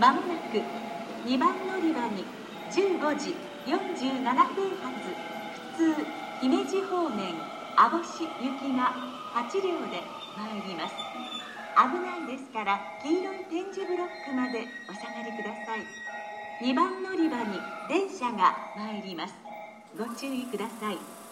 まもなく2番乗り場に15時47分発普通姫路方面網干行きが8両で参ります。危ないですから黄色い点字ブロックまでお下がりください。2番乗り場に電車が参ります。ご注意ください。